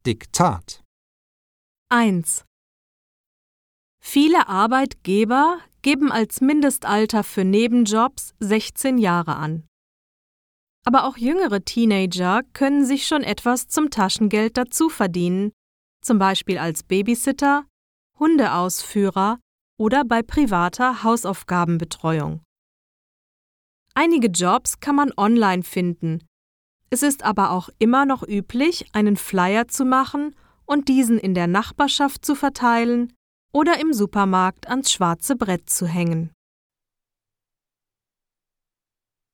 Diktat. 1. Viele Arbeitgeber geben als Mindestalter für Nebenjobs 16 Jahre an. Aber auch jüngere Teenager können sich schon etwas zum Taschengeld dazu verdienen, zum Beispiel als Babysitter, Hundeausführer oder bei privater Hausaufgabenbetreuung. Einige Jobs kann man online finden. Es ist aber auch immer noch üblich, einen Flyer zu machen und diesen in der Nachbarschaft zu verteilen oder im Supermarkt ans schwarze Brett zu hängen.